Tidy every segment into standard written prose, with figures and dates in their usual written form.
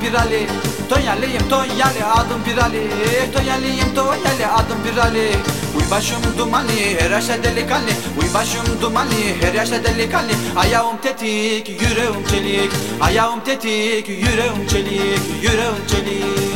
Pirali. Tonyalıyım Tonyali adım Pirali. Tonyalıyım Tonyali adım Pirali. Uy başım dumanlı her yaşta delikanlı. Uy başım dumanlı her yaşta delikanlı. Ayağım tetik yüreğim çelik. Ayağım tetik yüreğim çelik. Yüreğim çelik.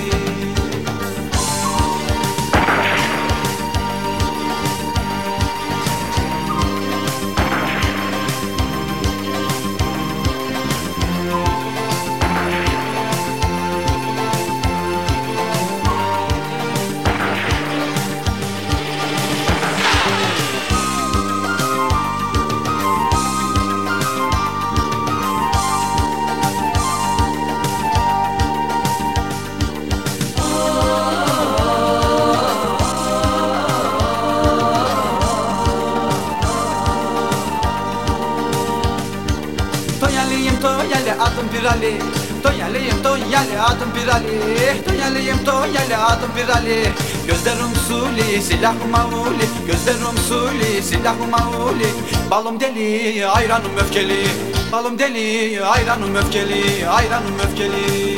Tonyalıyım Tonyali adım Pirali. Tonyalıyım Tonyali adım Pirali. Tonyalıyım Tonyali adım Pirali. Gözlerim suli silahım mavuli. Gözlerim suli silahım mavuli. Balım deli ayranım öfkeli. Balım deli ayranım öfkeli. Ayranım öfkeli.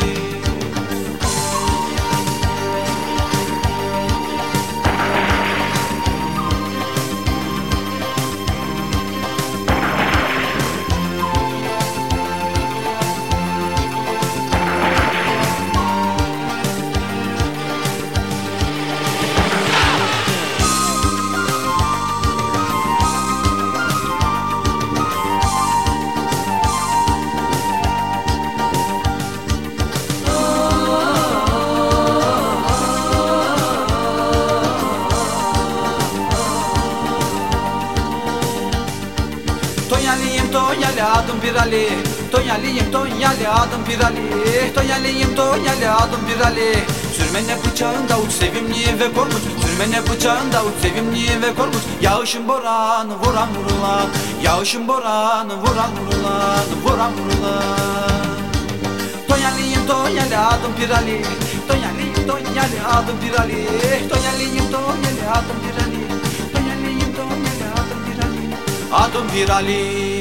Tonyalıyım Tonyali adım Pirali. Tonyalıyım Tonyali adım Pirali. Tonyalıyım Tonyali adım Pirali. Sürmene bıçağın Davut sevimli ve korkunç. Sürmene bıçağın Davut sevimli ve korkunç. Yağışın boranı vuran vurulan. Yağışın boranı vuran vurulan. Vuran vurulan. Tonyalıyım Tonyali adım Pirali. Tonyalıyım Tonyali adım Pirali. Tonyalıyım Tonyali adım Pirali. Tonyalıyım Tonyali adım Pirali. Adım Pirali.